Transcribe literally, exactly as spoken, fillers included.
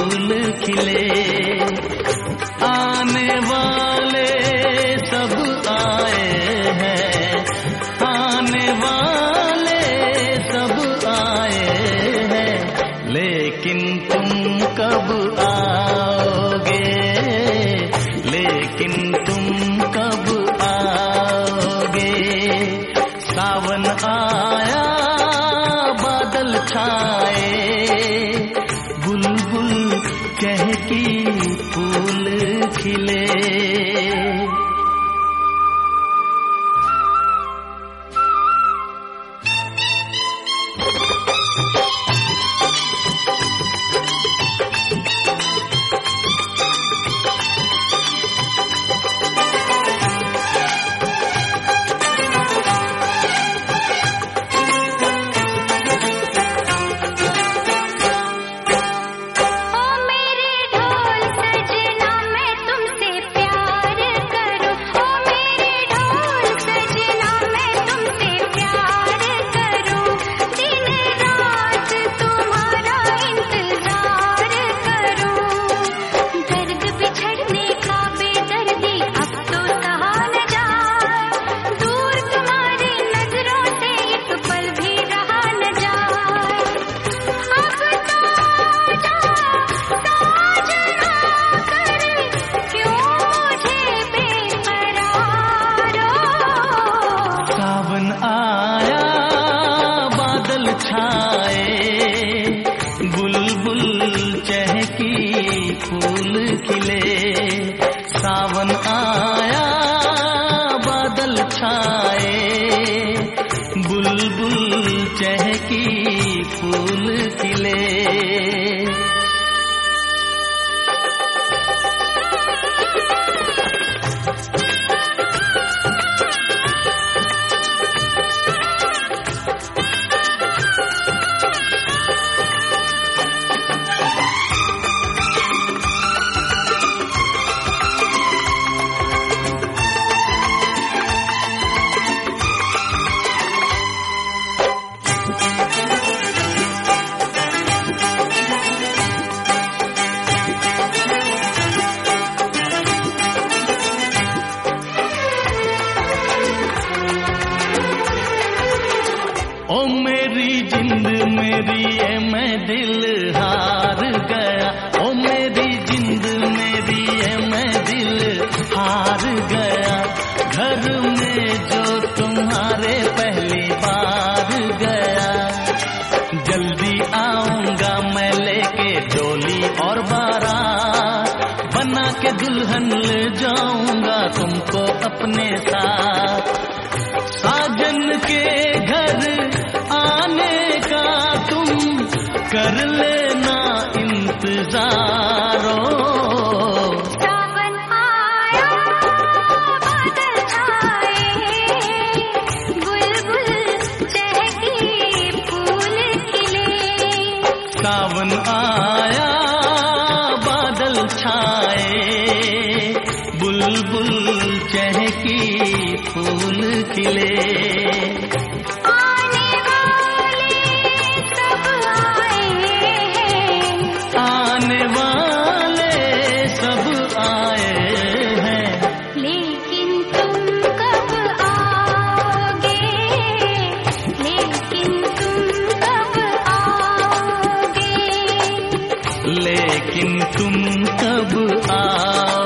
फूल खिले। आने वाले सब आए हैं, आने वाले सब आए हैं, लेकिन तुम कब आओगे, लेकिन तुम कब आओगे। सावन आया बादल छाए, बुलबुल चहकी फूल खिले। सावन आया बादल छाए, बुलबुल चहकी फूल खिले। ओ मेरी जिंद मेरी ये मैं दिल हार गया, ओ मेरी जिंद मेरी ये मैं दिल हार गया। घर में जो तुम्हारे पहली बार गया, जल्दी आऊंगा मैं लेके डोली और बारात, बना के दुल्हन ले जाऊंगा तुमको अपने साथ। साजन के घर आने का तुम कर लेना इंतजारो। सावन आया बादल छाए, बुलबुल चहकी फूल खिले। सावन आया बादल छाए, बुलबुल चहकी फूल खिले। आने वाले सब आए हैं, लेकिन तुम कब आओगे, लेकिन तुम कब आओगे, लेकिन तुम कब आओगे।